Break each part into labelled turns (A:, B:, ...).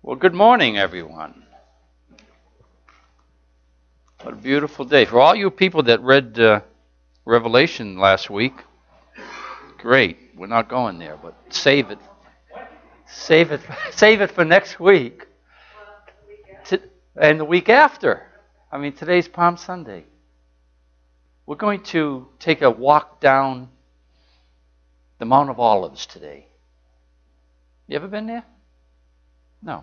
A: Well, good morning, everyone. What a beautiful day. For all you people that read Revelation last week, great. We're not going there, but save it. Save it for next week. And the week after. I mean, today's Palm Sunday. We're going to take a walk down the Mount of Olives today. You ever been there? No.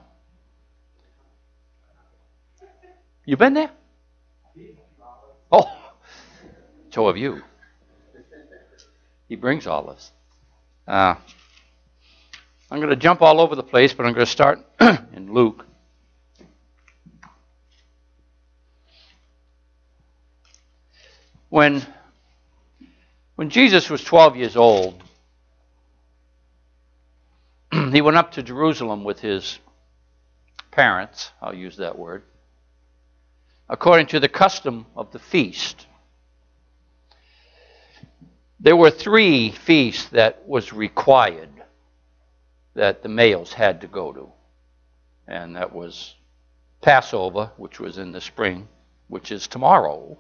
A: You been there? Oh, so have you. He brings olives. I'm going to jump all over the place, but I'm going to start in Luke. When Jesus was 12 years old, he went up to Jerusalem with his parents, I'll use that word, according to the custom of the feast. There were 3 feasts that was required that the males had to go to. And that was Passover, which was in the spring, which is tomorrow.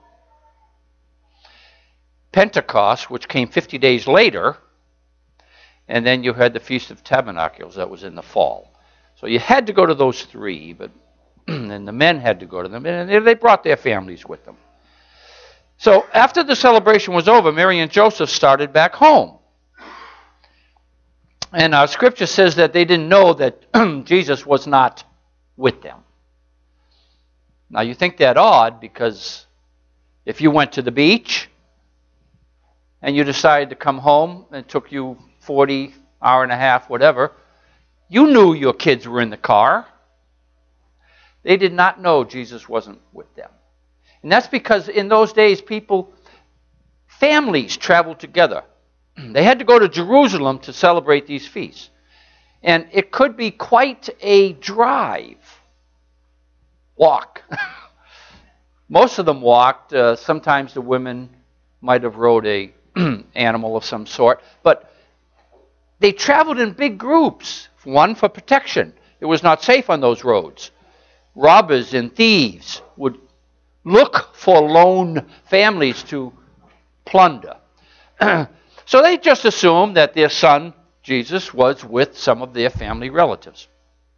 A: Pentecost, which came 50 days later. And then you had the Feast of Tabernacles that was in the fall. So you had to go to those 3, but and the men had to go to them, and they brought their families with them. So after the celebration was over, Mary and Joseph started back home. And our scripture says that they didn't know that Jesus was not with them. Now you think that odd, because if you went to the beach and you decided to come home, and it took you 40, hour and a half, whatever, you knew your kids were in the car. They did not know Jesus wasn't with them. And that's because in those days, families traveled together. They had to go to Jerusalem to celebrate these feasts. And it could be quite a walk. Most of them walked. Sometimes the women might have rode a animal of some sort. But they traveled in big groups, one for protection. It was not safe on those roads. Robbers and thieves would look for lone families to plunder. So they just assumed that their son, Jesus, was with some of their family relatives.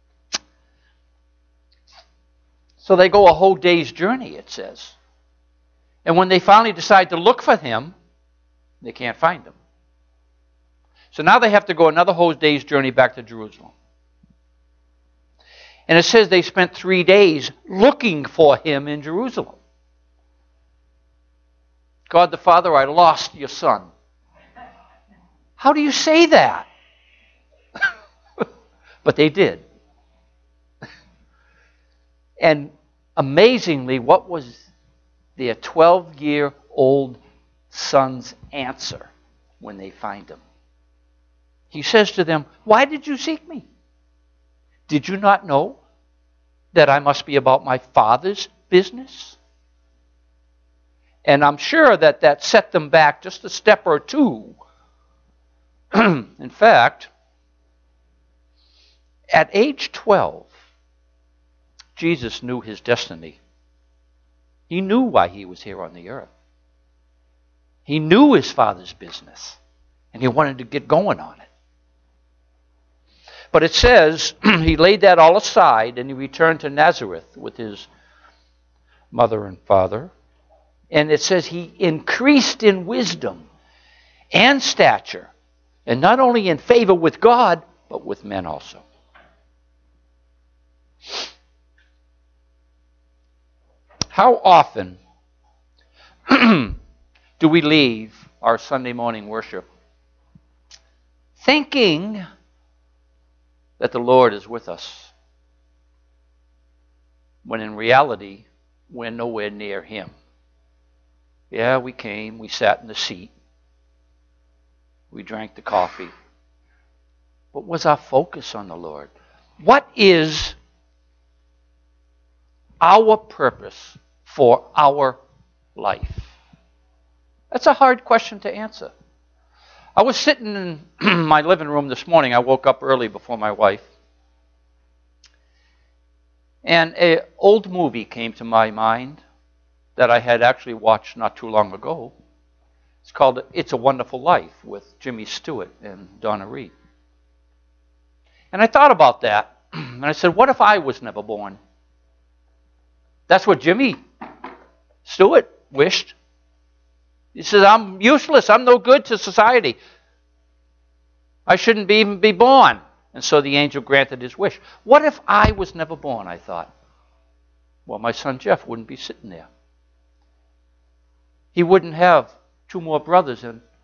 A: So they go a whole day's journey, it says. And when they finally decide to look for him, they can't find him. So now they have to go another whole day's journey back to Jerusalem. And it says they spent 3 days looking for him in Jerusalem. God the Father, I lost your son. How do you say that? But they did. And amazingly, what was their 12-year-old son's answer when they find him? He says to them, "Why did you seek me? Did you not know that I must be about my Father's business?" And I'm sure that set them back just a step or two. In fact, at age 12, Jesus knew his destiny. He knew why he was here on the earth. He knew his Father's business, and he wanted to get going on it. But it says he laid that all aside and he returned to Nazareth with his mother and father. And it says he increased in wisdom and stature, and not only in favor with God, but with men also. How often do we leave our Sunday morning worship thinking that the Lord is with us, when in reality, we're nowhere near him? Yeah, we came, we sat in the seat, we drank the coffee. But was our focus on the Lord? What is our purpose for our life? That's a hard question to answer. I was sitting in my living room this morning. I woke up early before my wife. And an old movie came to my mind that I had actually watched not too long ago. It's called It's a Wonderful Life with Jimmy Stewart and Donna Reed. And I thought about that, and I said, what if I was never born? That's what Jimmy Stewart wished. He says, I'm useless. I'm no good to society. I shouldn't even be born. And so the angel granted his wish. What if I was never born, I thought? Well, my son Jeff wouldn't be sitting there. He wouldn't have two more brothers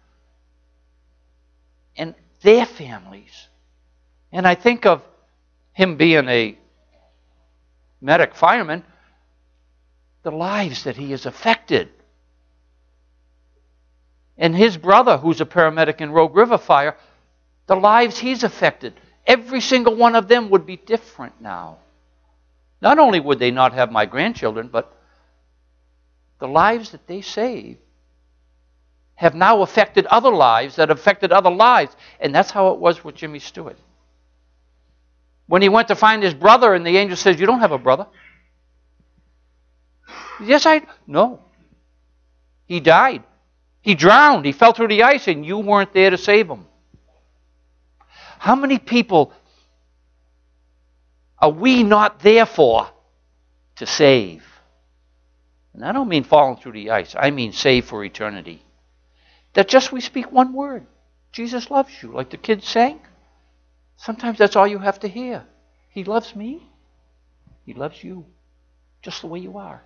A: and their families. And I think of him being a medic fireman, the lives that he has affected. And his brother, who's a paramedic in Rogue River Fire, the lives he's affected. Every single one of them would be different now. Not only would they not have my grandchildren, but the lives that they saved have now affected other lives that affected other lives. And that's how it was with Jimmy Stewart. When he went to find his brother and the angel says, you don't have a brother. Yes, no. He died. He drowned. He fell through the ice and you weren't there to save him. How many people are we not there for to save? And I don't mean falling through the ice. I mean save for eternity. That just we speak one word. Jesus loves you. Like the kids sang. Sometimes that's all you have to hear. He loves me. He loves you. Just the way you are.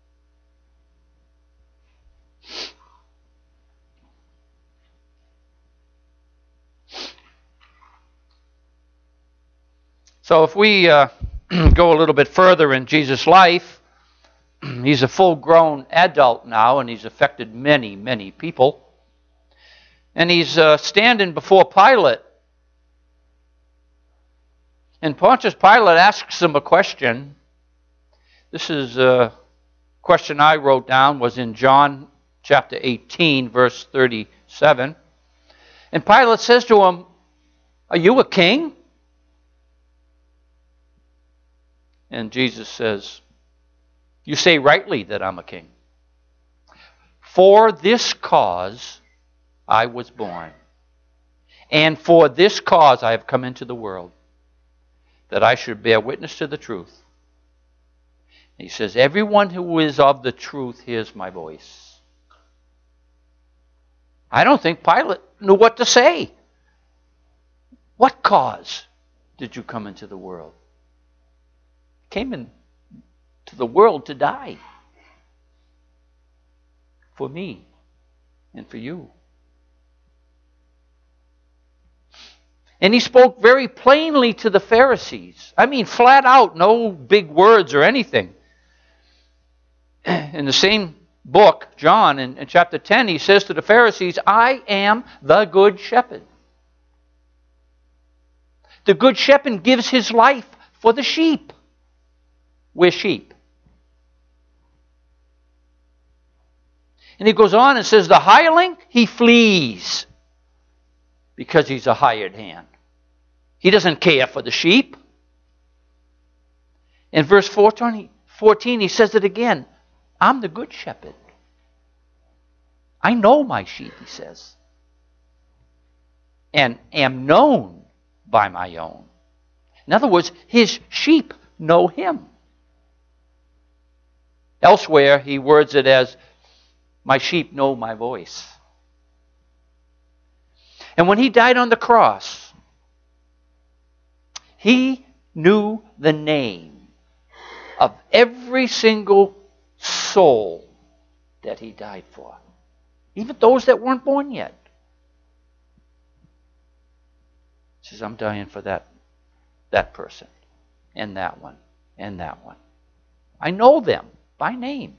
A: So if we go a little bit further in Jesus' life, he's a full-grown adult now, and he's affected many, many people. And he's standing before Pilate. And Pontius Pilate asks him a question. This is a question I wrote down, was in John chapter 18, verse 37. And Pilate says to him, are you a king? And Jesus says, you say rightly that I'm a king. For this cause I was born, and for this cause I have come into the world, that I should bear witness to the truth. And he says, everyone who is of the truth hears my voice. I don't think Pilate knew what to say. What cause did you come into the world? Came into the world to die. For me and for you. And he spoke very plainly to the Pharisees. I mean, flat out, no big words or anything. In the same book, John, in chapter 10, he says to the Pharisees, I am the good shepherd. The good shepherd gives his life for the sheep. We're sheep. And he goes on and says, the hireling, he flees because he's a hired hand. He doesn't care for the sheep. In verse 14, he says it again. I'm the good shepherd. I know my sheep, he says, and am known by my own. In other words, his sheep know him. Elsewhere, he words it as, my sheep know my voice. And when he died on the cross, he knew the name of every single soul that he died for. Even those that weren't born yet. He says, I'm dying for that person, and that one, and that one. I know them by name.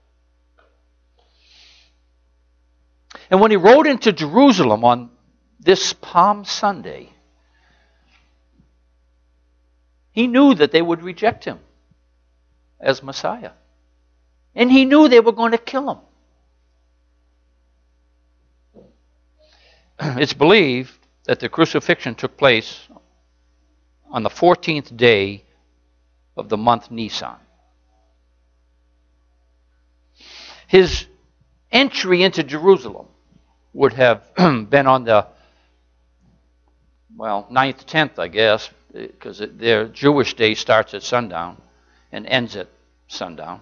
A: And when he rode into Jerusalem on this Palm Sunday, he knew that they would reject him as Messiah. And he knew they were going to kill him. It's believed that the crucifixion took place on the 14th day of the month Nisan. His entry into Jerusalem would have been on the, 9th, 10th, I guess, because their Jewish day starts at sundown and ends at sundown.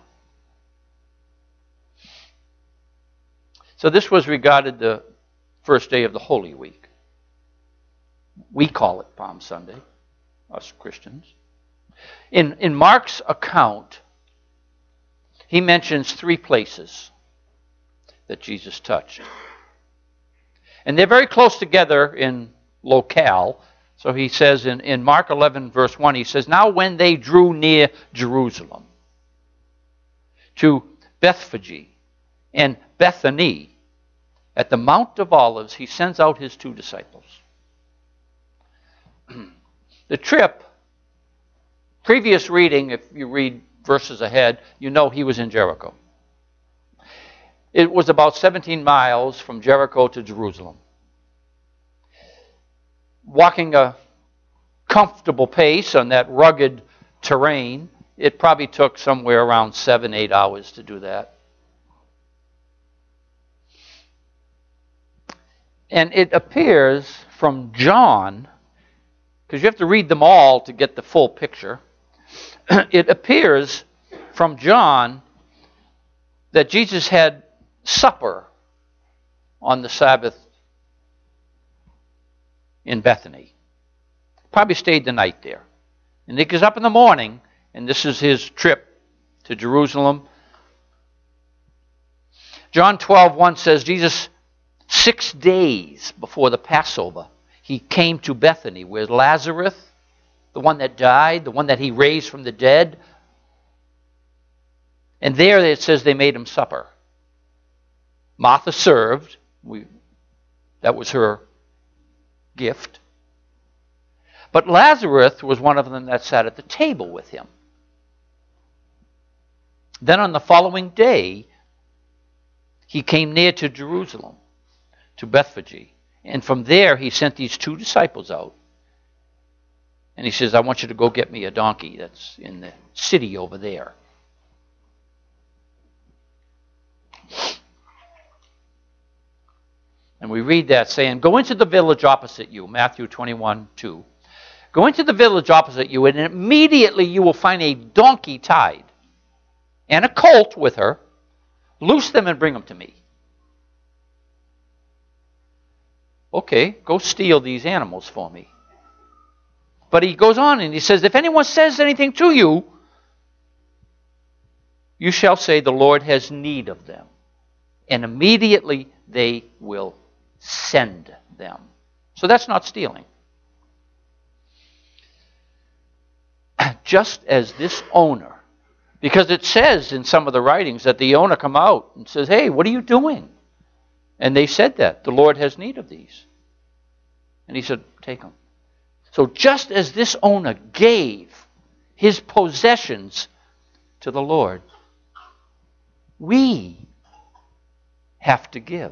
A: So this was regarded the first day of the Holy Week. We call it Palm Sunday, us Christians. In Mark's account, he mentions 3 places that Jesus touched. And they're very close together in locale. So he says in Mark 11, verse 1, he says, "Now when they drew near Jerusalem, to Bethphage and Bethany, at the Mount of Olives, he sends out his 2 disciples." The trip, previous reading, if you read verses ahead, you know he was in Jericho. It was about 17 miles from Jericho to Jerusalem. Walking a comfortable pace on that rugged terrain, it probably took somewhere around 7-8 hours to do that. And it appears from John, because you have to read them all to get the full picture, it appears from John that Jesus had supper on the Sabbath in Bethany. Probably stayed the night there. And he gets up in the morning, and this is his trip to Jerusalem. John 12:1 says, Jesus, 6 days before the Passover, he came to Bethany, where Lazarus, the one that died, the one that he raised from the dead, and there it says they made him supper. Martha served. That was her gift. But Lazarus was one of them that sat at the table with him. Then on the following day, he came near to Jerusalem, to Bethphage. And from there, he sent these 2 disciples out. And he says, I want you to go get me a donkey that's in the city over there. And we read that saying, go into the village opposite you, Matthew 21:2. Go into the village opposite you, and immediately you will find a donkey tied and a colt with her. Loose them and bring them to me. Okay, go steal these animals for me. But he goes on and he says, if anyone says anything to you, you shall say the Lord has need of them. And immediately they will send them. So that's not stealing. Just as this owner, because it says in some of the writings that the owner come out and says, hey, what are you doing? And they said that. The Lord has need of these. And he said, take them. So just as this owner gave his possessions to the Lord, we have to give.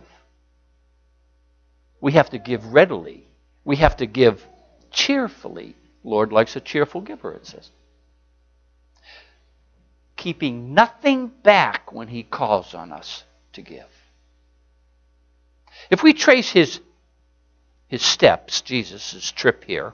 A: We have to give readily. We have to give cheerfully. Lord likes a cheerful giver, it says. Keeping nothing back when he calls on us to give. If we trace his steps, Jesus' trip here,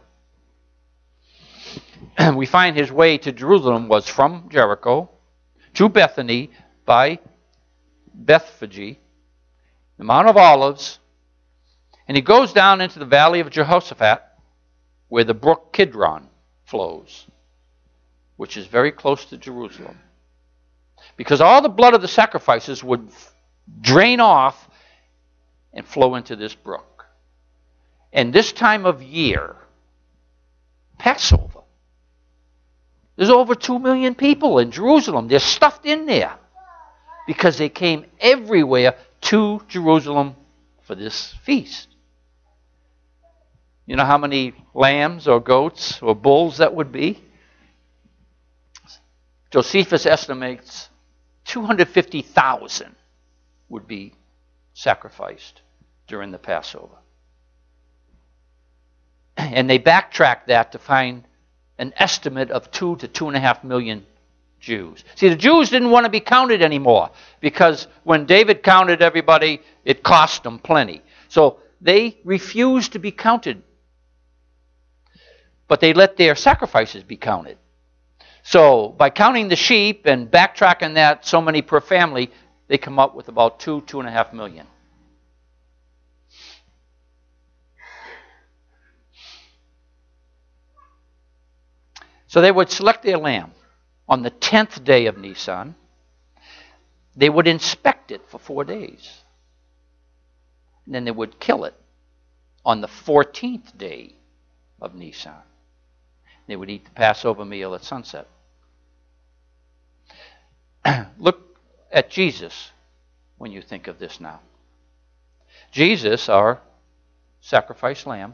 A: we find his way to Jerusalem was from Jericho to Bethany by Bethphage, the Mount of Olives, and he goes down into the valley of Jehoshaphat, where the brook Kidron flows, which is very close to Jerusalem. Because all the blood of the sacrifices would drain off and flow into this brook. And this time of year, Passover, there's over 2 million people in Jerusalem. They're stuffed in there because they came everywhere to Jerusalem for this feast. You know how many lambs or goats or bulls that would be? Josephus estimates 250,000 would be sacrificed during the Passover. And they backtrack that to find an estimate of 2 to 2.5 million Jews. See, the Jews didn't want to be counted anymore because when David counted everybody, it cost them plenty. So they refused to be counted. But they let their sacrifices be counted. So by counting the sheep and backtracking that so many per family, they come up with about 2.5 million. So they would select their lamb on the 10th day of Nisan. They would inspect it for 4 days. And then they would kill it on the 14th day of Nisan. They would eat the Passover meal at sunset. Look at Jesus when you think of this now. Jesus, our sacrificed lamb,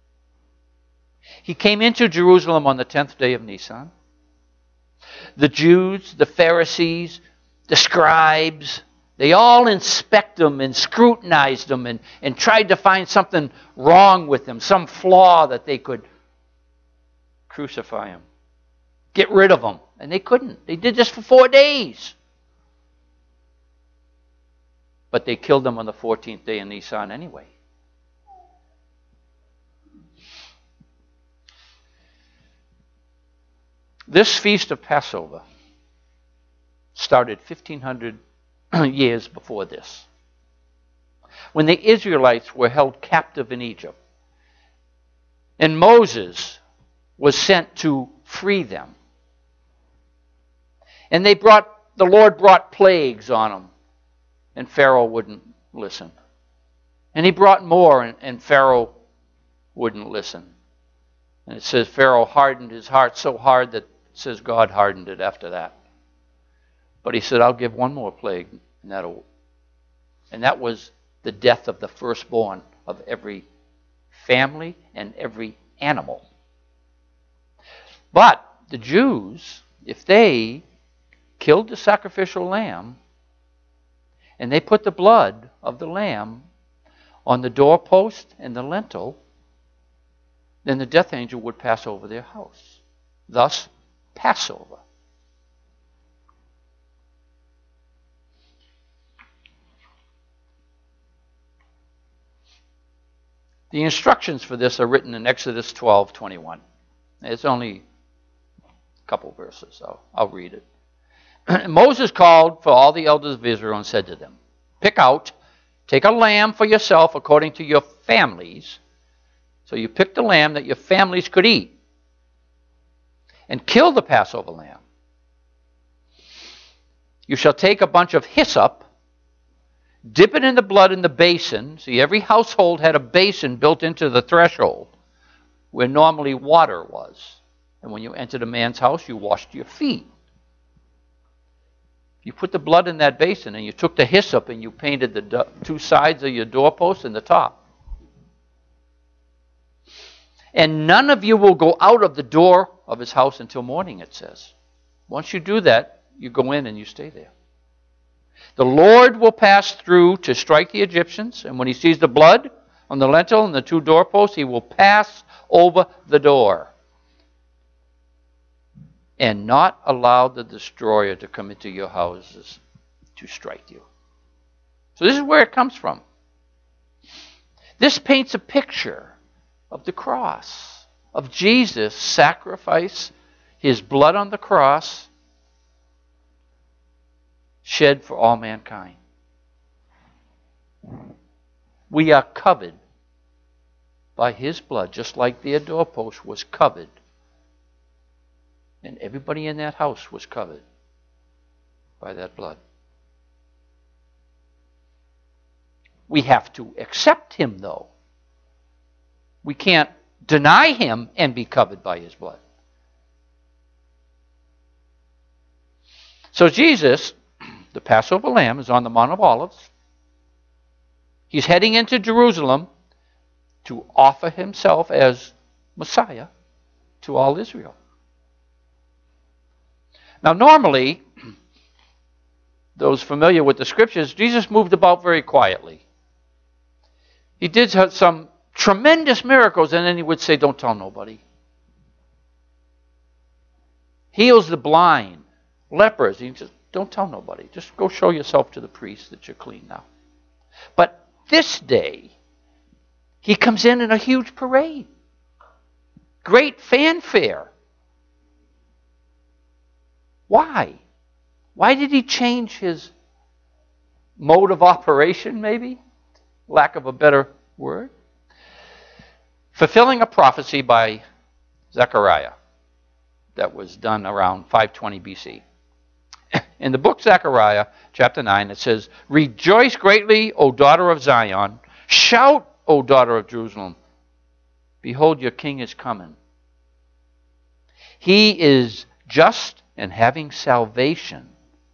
A: he came into Jerusalem on the 10th day of Nisan. The Jews, the Pharisees, the scribes, they all inspect him and scrutinized him and tried to find something wrong with him, some flaw that they could crucify him, get rid of him. And they couldn't. They did this for 4 days. But they killed him on the 14th day of Nisan anyway. This feast of Passover started 1,500 years before this, when the Israelites were held captive in Egypt. And Moses was sent to free them. And the Lord brought plagues on them, and Pharaoh wouldn't listen. And he brought more, and Pharaoh wouldn't listen. And it says Pharaoh hardened his heart so hard that it says God hardened it after that. But he said, I'll give one more plague, and that was the death of the firstborn of every family and every animal. But the Jews, if they killed the sacrificial lamb, and they put the blood of the lamb on the doorpost and the lintel, then the death angel would pass over their house. Thus, Passover. The instructions for this are written in Exodus 12:21. It's only a couple verses, so I'll read it. Moses called for all the elders of Israel and said to them, take a lamb for yourself according to your families. So you picked a lamb that your families could eat. And kill the Passover lamb. You shall take a bunch of hyssop, dip it in the blood in the basin. See, every household had a basin built into the threshold where normally water was. And when you entered a man's house, you washed your feet. You put the blood in that basin and you took the hyssop and you painted the 2 sides of your doorpost and the top. And none of you will go out of the door of his house until morning, it says. Once you do that, you go in and you stay there. The Lord will pass through to strike the Egyptians, and when he sees the blood on the lintel and the 2 doorposts, he will pass over the door and not allow the destroyer to come into your houses to strike you. So this is where it comes from. This paints a picture of the cross, of Jesus' sacrifice, his blood on the cross, shed for all mankind. We are covered by his blood, just like their doorpost was covered. And everybody in that house was covered by that blood. We have to accept him, though. We can't deny him and be covered by his blood. So Jesus, the Passover lamb, is on the Mount of Olives. He's heading into Jerusalem to offer himself as Messiah to all Israel. Now, normally, those familiar with the scriptures, Jesus moved about very quietly. He did some tremendous miracles, and then he would say, don't tell nobody. heals the blind, lepers. He just, don't tell nobody. Just go show yourself to the priest that you're clean now. But this day, he comes in a huge parade. Great fanfare. Why? Why did he change his mode of operation, maybe? Lack of a better word. Fulfilling a prophecy by Zechariah that was done around 520 BC. In the book Zechariah, chapter 9, it says, "Rejoice greatly, O daughter of Zion. Shout, O daughter of Jerusalem. Behold, your king is coming. He is just and having salvation,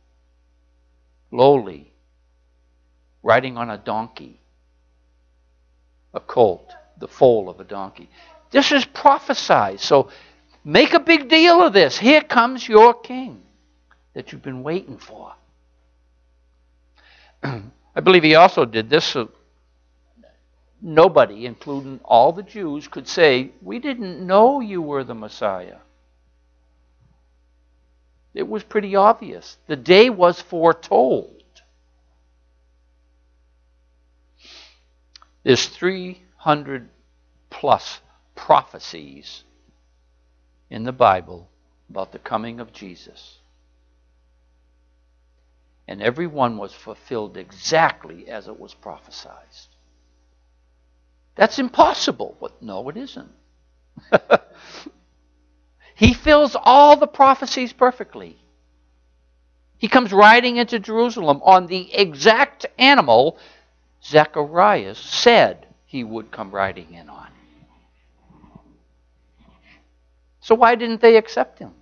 A: lowly, riding on a donkey, a colt, the foal of a donkey." This is prophesied. So make a big deal of this. Here comes your king that you've been waiting for. I believe he also did this so nobody, including all the Jews, could say, "We didn't know you were the Messiah." It was pretty obvious. The day was foretold. There's 300 plus prophecies in the Bible about the coming of Jesus. And every one was fulfilled exactly as it was prophesied. That's impossible. But no, it isn't. He fills all the prophecies perfectly. He comes riding into Jerusalem on the exact animal Zechariah said he would come riding in on. So why didn't they accept him?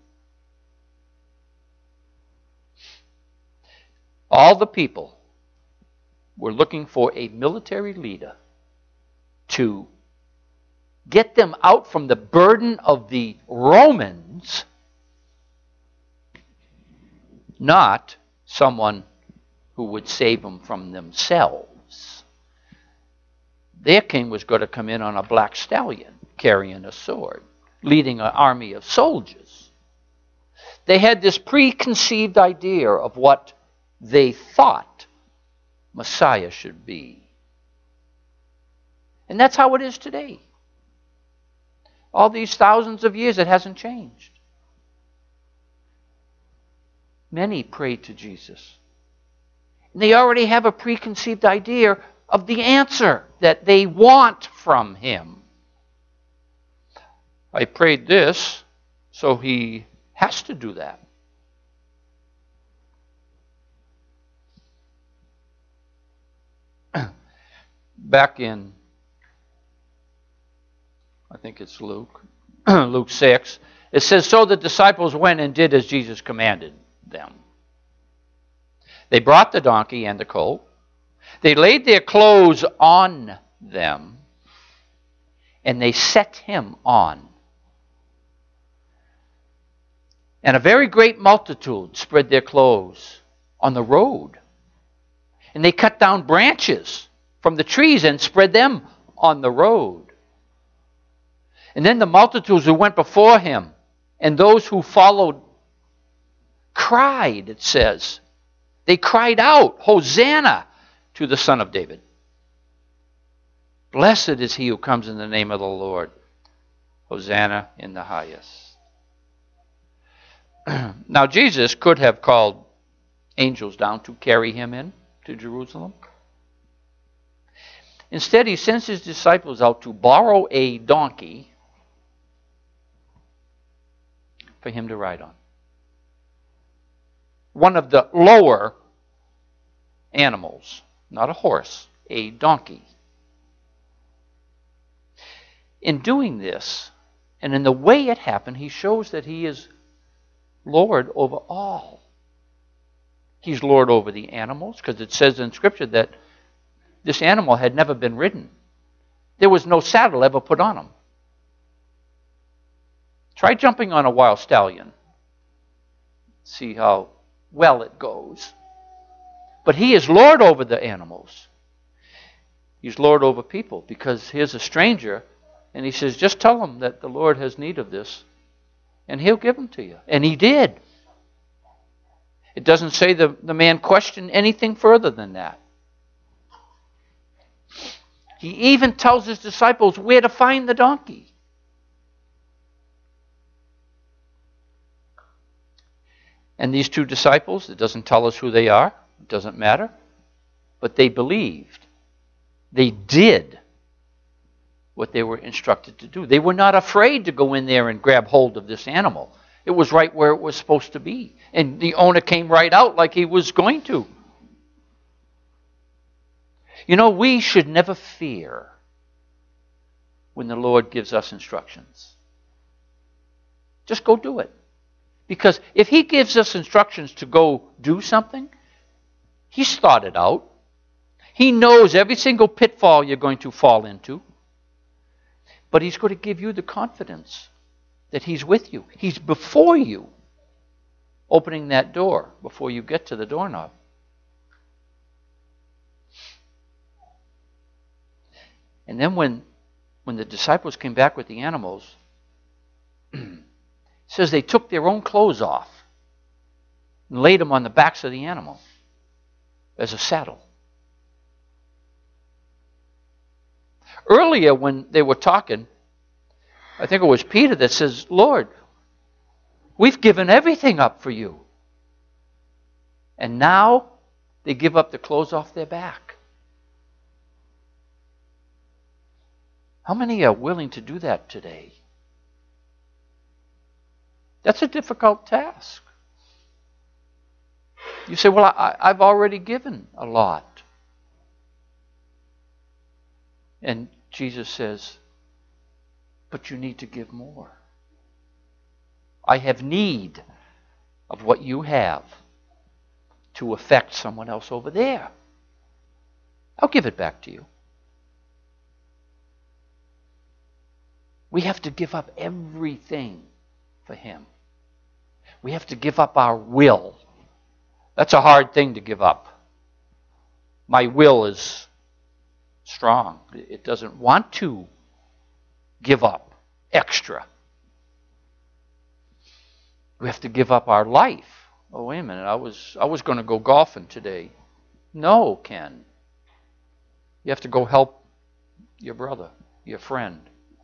A: All the people were looking for a military leader to get them out from the burden of the Romans, not someone who would save them from themselves. Their king was going to come in on a black stallion, carrying a sword, leading an army of soldiers. They had this preconceived idea of what they thought Messiah should be. And that's how it is today. All these thousands of years, it hasn't changed. Many pray to Jesus. And they already have a preconceived idea of the answer that they want from him. I prayed this, so he has to do that. Back in, I think it's Luke, Luke 6, it says, "So the disciples went and did as Jesus commanded them. They brought the donkey and the colt. They laid their clothes on them, and they set him on. And a very great multitude spread their clothes on the road. And they cut down branches from the trees and spread them on the road. And then the multitudes who went before him and those who followed cried," it says. They cried out, "Hosanna to the Son of David. Blessed is he who comes in the name of the Lord. Hosanna in the highest." Now Jesus could have called angels down to carry him in to Jerusalem. Instead, he sends his disciples out to borrow a donkey for him to ride on. One of the lower animals, not a horse, a donkey. In doing this, and in the way it happened, he shows that he is Lord over all. He's Lord over the animals, because it says in Scripture that this animal had never been ridden. There was no saddle ever put on him. Try jumping on a wild stallion. See how well it goes. But he is Lord over the animals. He's Lord over people, because here's a stranger, and he says, just tell him that the Lord has need of this. And He'll give them to you. And He did. It doesn't say the man questioned anything further than that. He even tells His disciples where to find the donkey. And these two disciples, it doesn't tell us who they are. It doesn't matter. But they believed. They did what they were instructed to do. They were not afraid to go in there and grab hold of this animal. It was right where it was supposed to be. And the owner came right out like he was going to. You know, we should never fear when the Lord gives us instructions. Just go do it. Because if He gives us instructions to go do something, He's thought it out. He knows every single pitfall you're going to fall into. But He's going to give you the confidence that He's with you. He's before you, opening that door before you get to the doorknob. And then when the disciples came back with the animals, it says they took their own clothes off and laid them on the backs of the animal as a saddle. Earlier when they were talking, I think it was Peter that says, Lord, we've given everything up for you. And now they give up the clothes off their back. How many are willing to do that today? That's a difficult task. You say, well, I've already given a lot. And Jesus says, but you need to give more. I have need of what you have to affect someone else over there. I'll give it back to you. We have to give up everything for Him. We have to give up our will. That's a hard thing to give up. My will is strong. It doesn't want to give up extra. We have to give up our life. Oh, wait a minute. I was going to go golfing today. No, Ken. You have to go help your brother, your friend.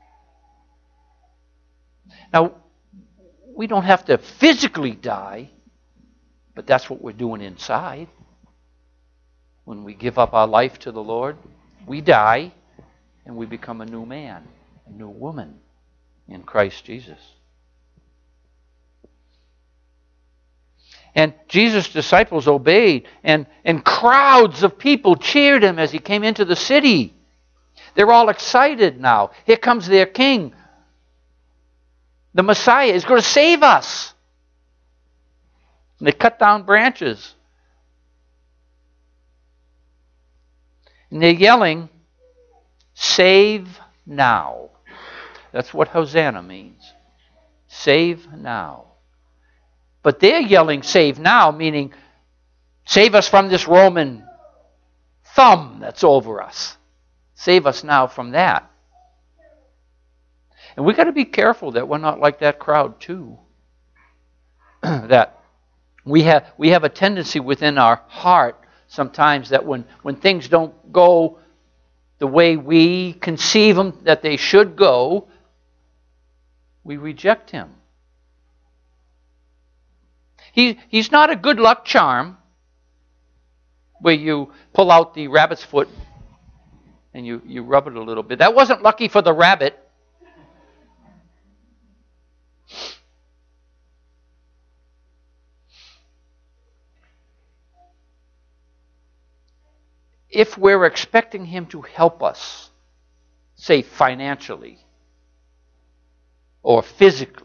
A: Now, we don't have to physically die, but that's what we're doing inside. When we give up our life to the Lord, we die and we become a new man, a new woman in Christ Jesus. And Jesus' disciples obeyed, and crowds of people cheered Him as He came into the city. They're all excited now. Here comes their king. The Messiah is going to save us. And they cut down branches. And they're yelling, save now. That's what Hosanna means. Save now. But they're yelling save now, meaning save us from this Roman thumb that's over us. Save us now from that. And we've got to be careful that we're not like that crowd too. That we have a tendency within our heart sometimes that when things don't go the way we conceive them that they should go, we reject Him. He's not a good luck charm where you pull out the rabbit's foot and you rub it a little bit. That wasn't lucky for the rabbit. If we're expecting Him to help us, say financially or physically,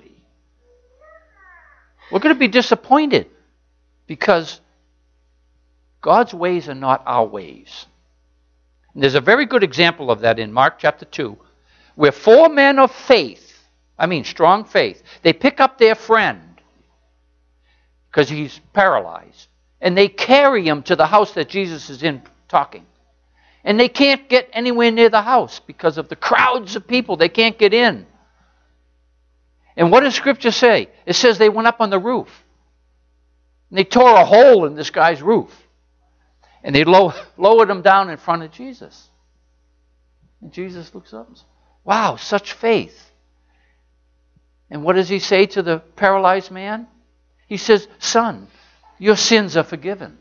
A: we're going to be disappointed because God's ways are not our ways. And there's a very good example of that in Mark chapter 2, where 4 men of faith, strong faith, they pick up their friend because he's paralyzed, and they carry him to the house that Jesus is in talking. And they can't get anywhere near the house because of the crowds of people. They can't get in. And what does Scripture say? It says they went up on the roof. And they tore a hole in this guy's roof. And they lowered him down in front of Jesus. And Jesus looks up and says, wow, such faith. And what does he say to the paralyzed man? He says, son, your sins are forgiven.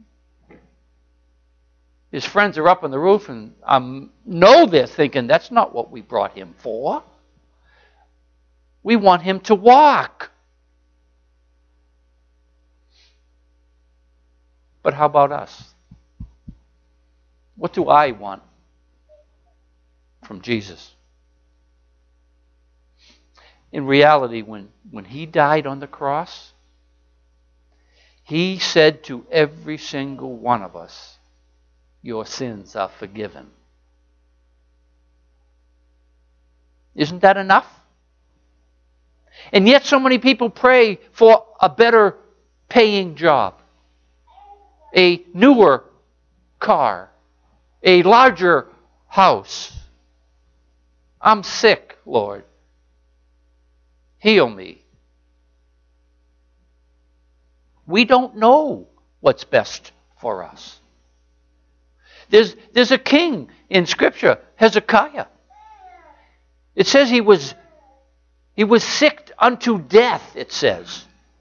A: His friends are up on the roof and I know they're thinking, that's not what we brought him for. We want him to walk. But how about us? What do I want from Jesus? In reality, when he died on the cross, he said to every single one of us, your sins are forgiven. Isn't that enough? And yet so many people pray for a better paying job, a newer car, a larger house. I'm sick, Lord. Heal me. We don't know what's best for us. There's a king in Scripture, Hezekiah. It says he was sick unto death, it says.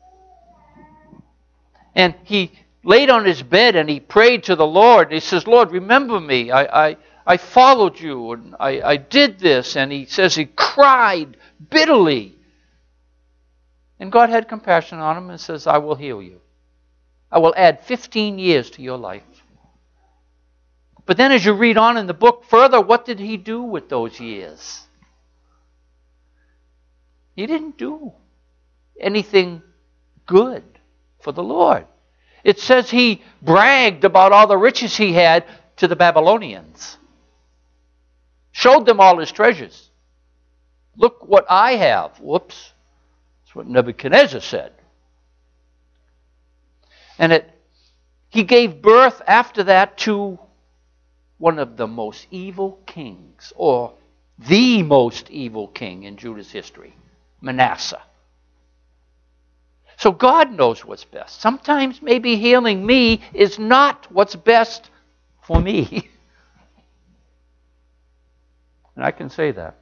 A: And he laid on his bed and he prayed to the Lord. He says, Lord, remember me. I followed you and I did this. And he says he cried bitterly. And God had compassion on him and says, I will heal you. I will add 15 years to your life. But then as you read on in the book further, what did he do with those years? He didn't do anything good for the Lord. It says he bragged about all the riches he had to the Babylonians. Showed them all his treasures. Look what I have. Whoops. That's what Nebuchadnezzar said. And he gave birth after that to one of the most evil kings, or the most evil king in Judah's history, Manasseh. So God knows what's best. Sometimes maybe healing me is not what's best for me. And I can say that.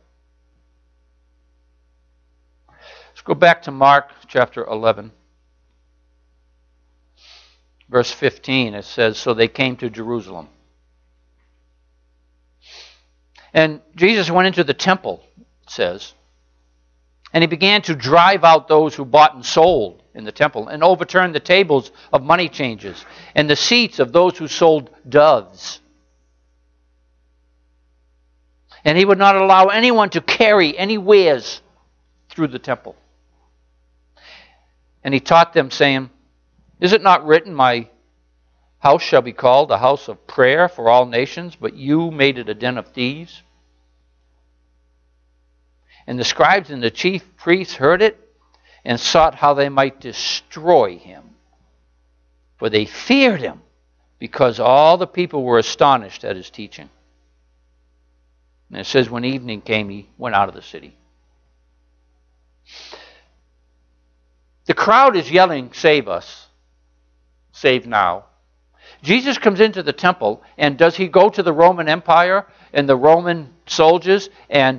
A: Let's go back to Mark chapter 11. Verse 15, it says, so they came to Jerusalem. And Jesus went into the temple, it says, and he began to drive out those who bought and sold in the temple, and overturned the tables of money changers, and the seats of those who sold doves. And he would not allow anyone to carry any wares through the temple. And he taught them, saying, is it not written, my house shall be called a house of prayer for all nations, but you made it a den of thieves? And the scribes and the chief priests heard it, and sought how they might destroy him. For they feared him, because all the people were astonished at his teaching. And it says when evening came, he went out of the city. The crowd is yelling, save us. Save now. Jesus comes into the temple, and does he go to the Roman Empire and the Roman soldiers and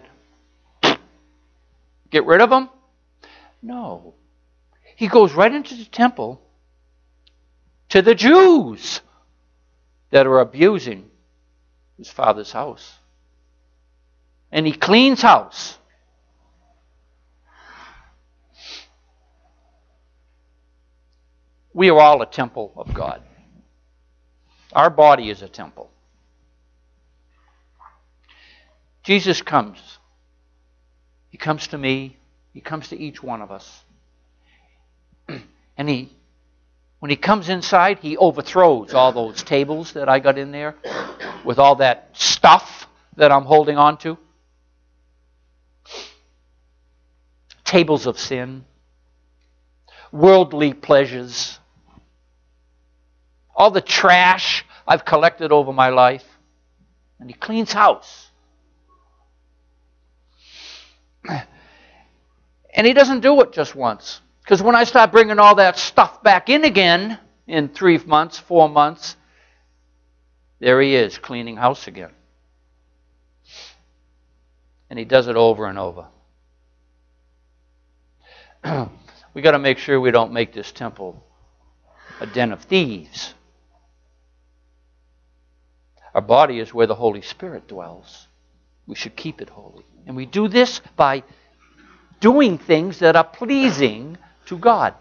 A: get rid of them? No. He goes right into the temple to the Jews that are abusing his Father's house. And he cleans house. We are all a temple of God. Our body is a temple. Jesus comes. He comes to me. He comes to each one of us. And when he comes inside, he overthrows all those tables that I got in there with all that stuff that I'm holding on to. Tables of sin, worldly pleasures, all the trash I've collected over my life. And he cleans house. And he doesn't do it just once. Because when I start bringing all that stuff back in again in 3 months, 4 months, there he is cleaning house again. And he does it over and over. We got to make sure we don't make this temple a den of thieves. Our body is where the Holy Spirit dwells. We should keep it holy. And we do this by doing things that are pleasing to God.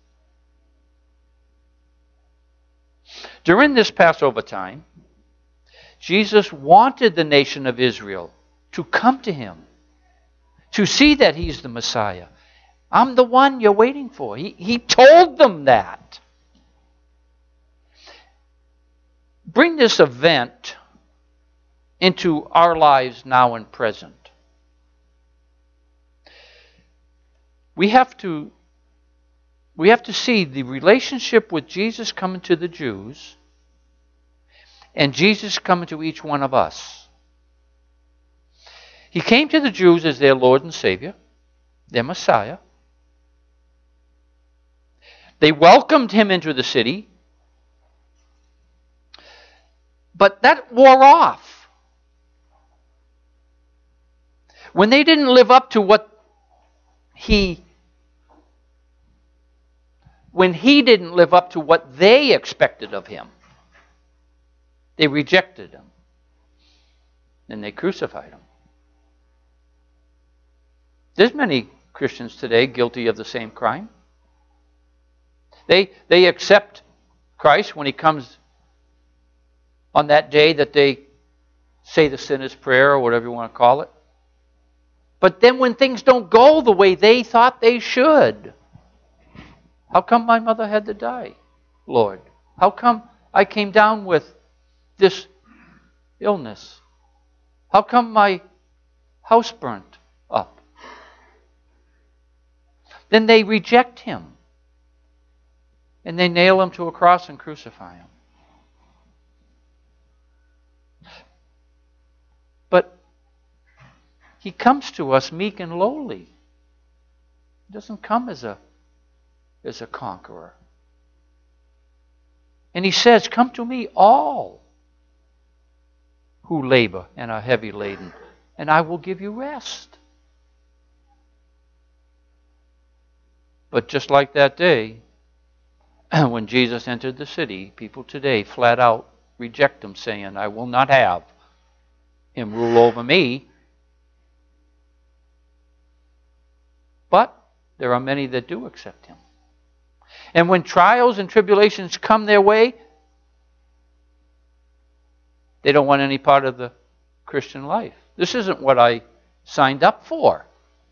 A: During this Passover time, Jesus wanted the nation of Israel to come to him, to see that he's the Messiah. I'm the one you're waiting for. He told them that. Bring this event into our lives now and present. We have to see the relationship with Jesus coming to the Jews and Jesus coming to each one of us. He came to the Jews as their Lord and Savior, their Messiah. They welcomed him into the city, but that wore off. When they didn't live up to when he didn't live up to what they expected of him, they rejected him. And they crucified him. There's many Christians today guilty of the same crime. They accept Christ when he comes on that day that they say the sinner's prayer or whatever you want to call it. But then when things don't go the way they thought they should, how come my mother had to die, Lord? How come I came down with this illness? How come my house burnt up? Then they reject him. And they nail him to a cross and crucify him. But he comes to us meek and lowly. He doesn't come as a conqueror. And he says, "Come to me all who labor and are heavy laden, and I will give you rest." But just like that day, when Jesus entered the city, people today flat out reject him, saying, "I will not have him rule over me." But there are many that do accept him. And when trials and tribulations come their way, they don't want any part of the Christian life. This isn't what I signed up for.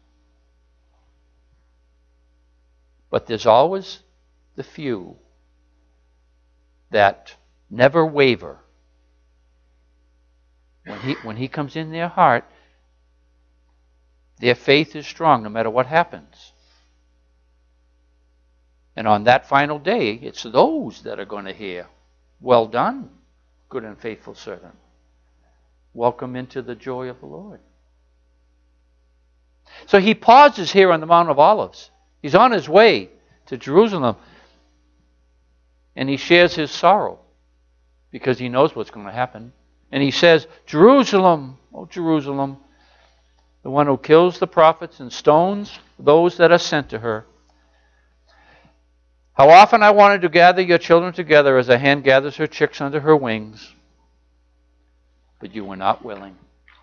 A: But there's always the few that never waver. When he comes in their heart, their faith is strong no matter what happens. And on that final day, it's those that are going to hear, "Well done, good and faithful servant. Welcome into the joy of the Lord." So he pauses here on the Mount of Olives. He's on his way to Jerusalem. And he shares his sorrow because he knows what's going to happen. And he says, "Jerusalem, oh Jerusalem, the one who kills the prophets and stones those that are sent to her. How often I wanted to gather your children together as a hen gathers her chicks under her wings, but you were not willing."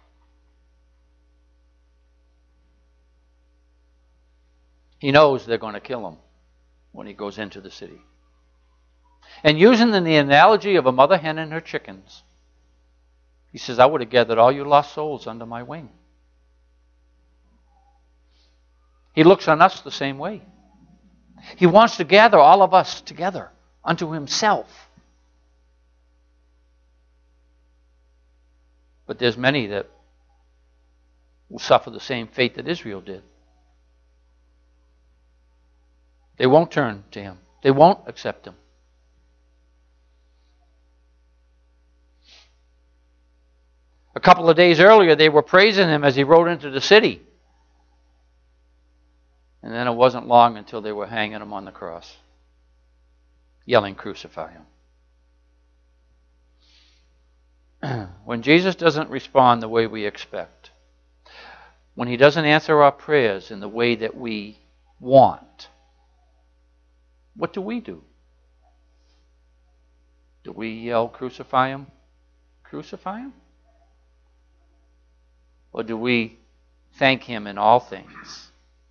A: He knows they're going to kill him when he goes into the city. And using the analogy of a mother hen and her chickens, he says, "I would have gathered all you lost souls under my wing." He looks on us the same way. He wants to gather all of us together unto himself. But there's many that will suffer the same fate that Israel did. They won't turn to him. They won't accept him. A couple of days earlier, they were praising him as he rode into the city. And then it wasn't long until they were hanging him on the cross, yelling, "Crucify him." When Jesus doesn't respond the way we expect, when he doesn't answer our prayers in the way that we want, what do? Do we yell, "Crucify him, crucify him"? Or do we thank him in all things?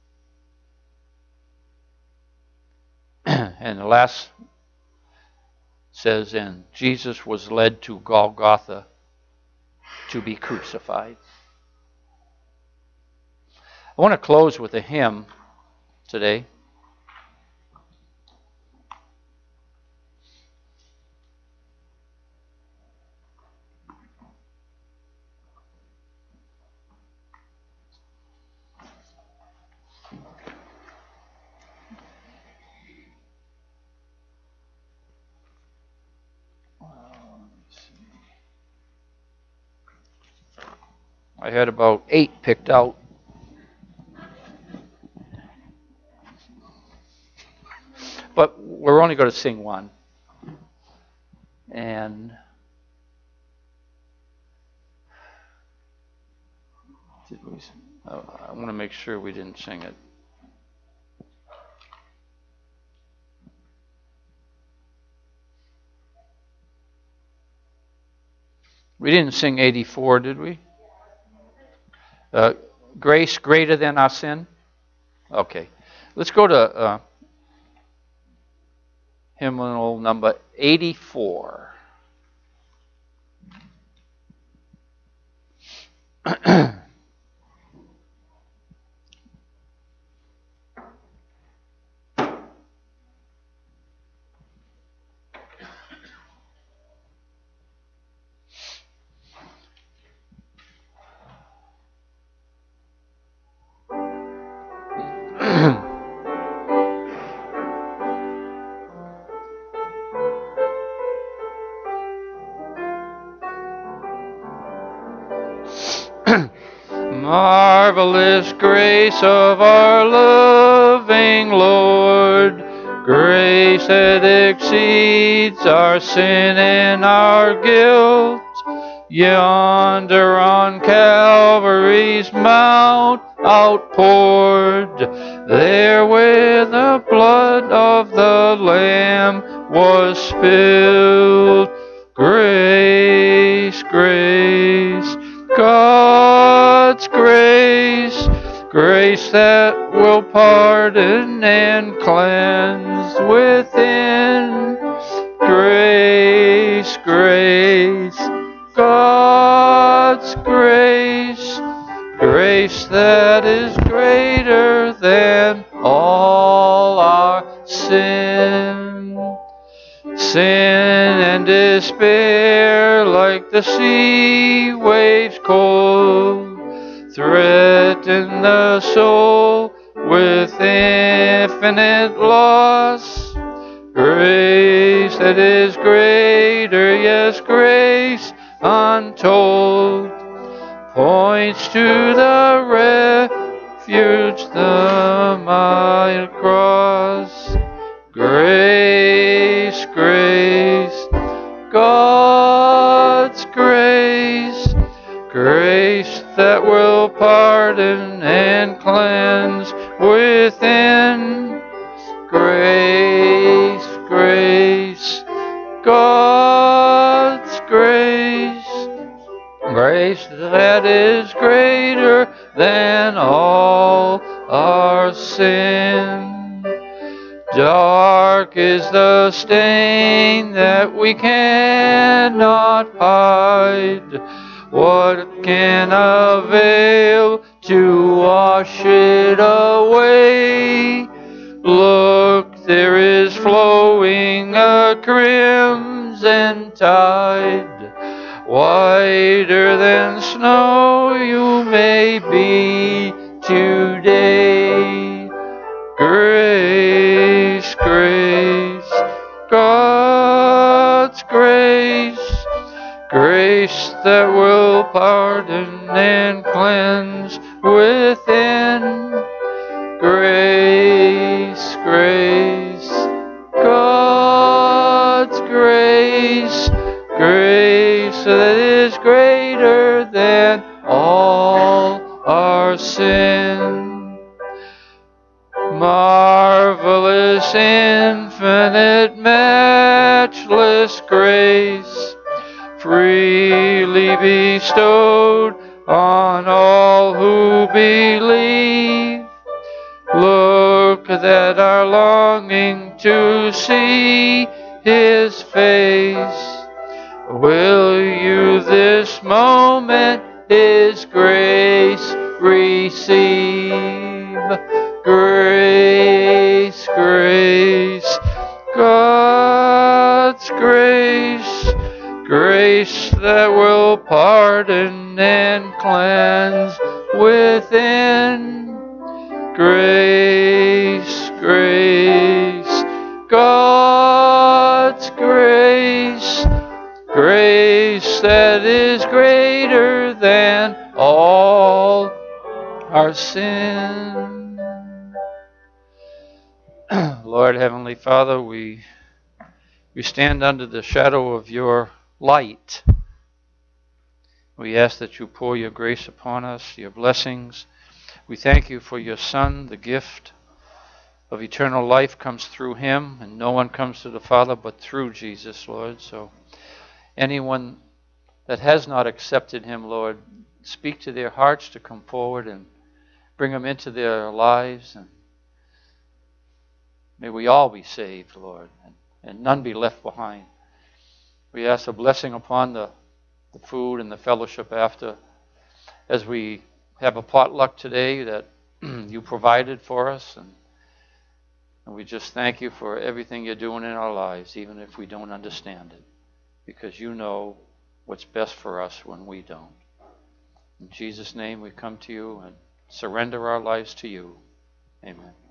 A: And the last says, and Jesus was led to Golgotha to be crucified. I want to close with a hymn today. I had about 8 picked out. But we're only going to sing one. And I want to make sure we didn't sing it. We didn't sing 84, did we? Grace greater than our sin? Okay. Let's go to hymnal number 84. Marvelous grace of our loving Lord, grace that exceeds our sin and our guilt. Yonder on Calvary's mount outpoured, there where the blood of the Lamb was spilled. Grace, grace, God's grace, grace that will pardon and cleanse within. Grace, grace, God's grace, grace that is greater than all our sin. Sin and despair, like the sea waves cold, threaten the soul with infinite loss. Grace that is greater, yes, grace untold, points to the refuge, the mighty cross. Grace, grace, God's grace, grace that will pardon and cleanse within. Grace, grace, God's grace, grace that is greater than all our sin. Dark is the stain that we cannot hide. What can avail to wash it away? Look, there is flowing a crimson tide. Whiter than snow you may be today. Grace, grace, God's grace, grace that will pardon and cleanse within. grace, grace, God's grace, grace that is greater than all our sin. Marvelous, infinite, matchless grace, freely bestowed on all who believe. Look that our longing to see His face. Will you this moment His grace receive? Grace, grace, God's grace, grace that will pardon and cleanse within. Grace, grace, God's grace, grace that is greater than all our sin. Lord, Heavenly Father, we stand under the shadow of your light. We ask that you pour your grace upon us, your blessings. We thank you for your Son. The gift of eternal life comes through him, and no one comes to the Father but through Jesus, Lord. So anyone that has not accepted him, Lord, speak to their hearts to come forward and bring them into their lives. And may we all be saved, Lord, and none be left behind. We ask a blessing upon the food and the fellowship after, as we have a potluck today that you provided for us. And we just thank you for everything you're doing in our lives, even if we don't understand it, because you know what's best for us when we don't. In Jesus' name we come to you and surrender our lives to you. Amen.